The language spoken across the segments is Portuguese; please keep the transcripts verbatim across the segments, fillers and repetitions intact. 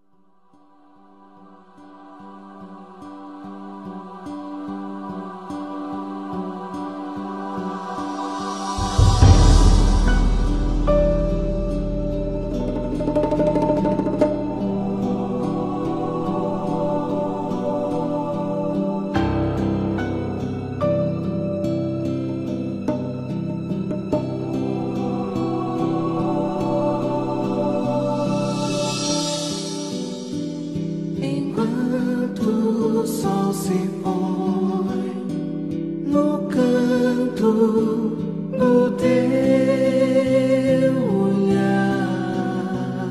O sol se põe no canto do teu olhar,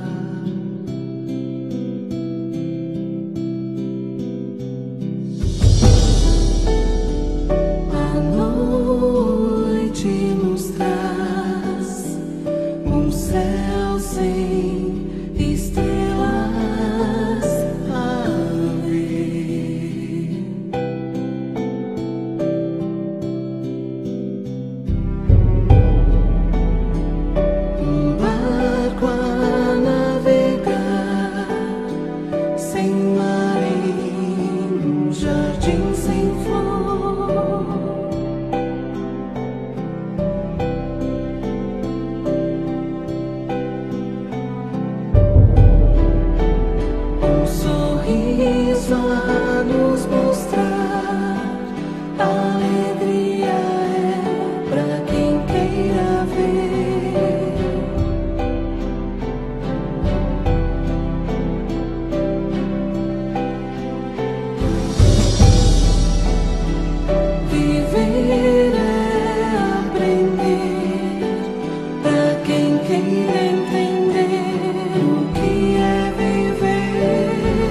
a noite nos traz um céu sem estrelas a ver. Um barco a navegar sem mar em um jardim sem flor. Um sorriso a nos mostrar, a alegria é pra quem queira ver. Viver é aprender, pra quem queira entender o que é viver.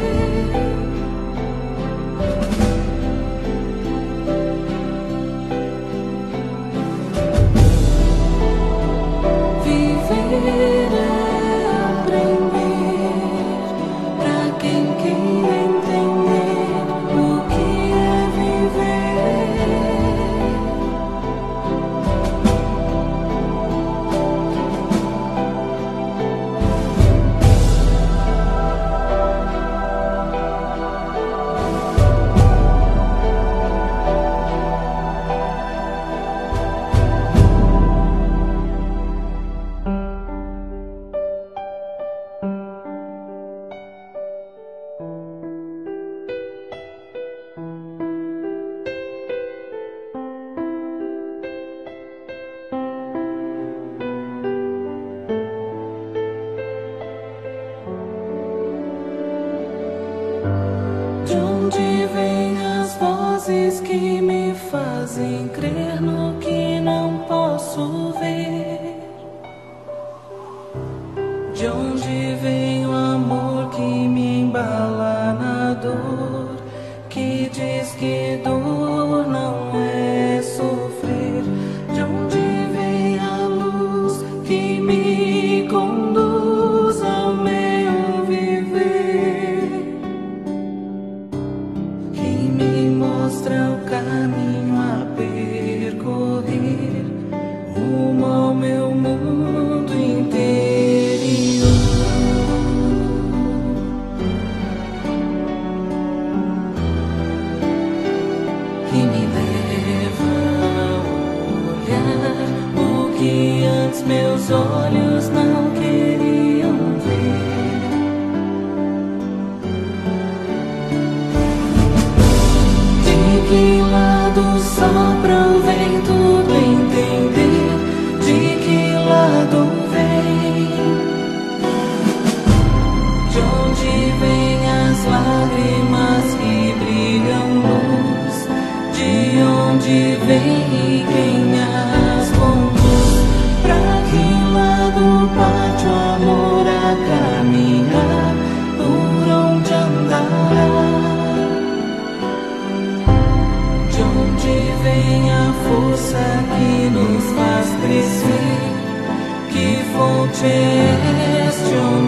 Viver é aprender, pra quem queira entender o que é viver. De onde vêm as vozes que me fazem crer no que não posso ver? De onde vem o amor que me embala na dor, que diz que dor não é sofrer? De onde vem a luz que me conduz ao meu viver, que me mostra o caminho a percorrer rumo ao meu mundo interior, que me leva a olhar o que antes meus olhos não queriam ver. De que lado sopra o vento do entender? De que lado vem? De onde vêm as lágrimas que brilham luz? De onde vem e quem as conduz? Pra que lado parte o amor a caminhar? Por onde andará? De onde vem a força que nos faz crescer? Que fonte é esta?